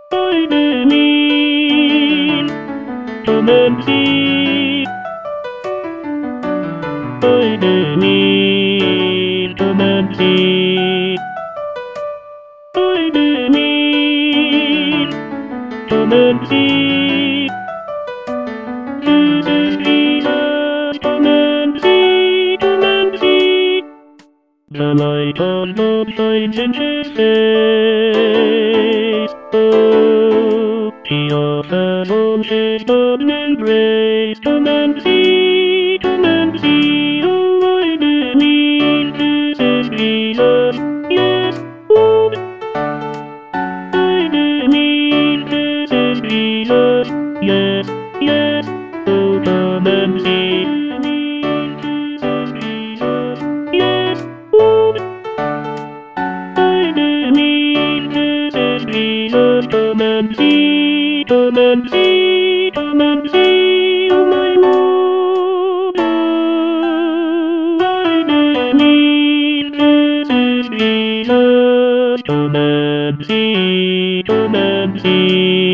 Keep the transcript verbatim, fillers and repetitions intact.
I mean, come and see. I mean, come and see. I mean, come and see. This is Jesus, come and see, come and see. The light on both sides in his face. Oh, he offers all his pardon and grace. Come and see, come and see. Oh, I mean, this is Jesus. Yes, Lord. I mean, this is Jesus. Yes, yes. Oh, come and see. This is Jesus. Yes, Lord. I mean, this is Jesus. Come and see, come and see, come and see, oh my Lord. Oh, I mean, this is Jesus. Come and see, come and see.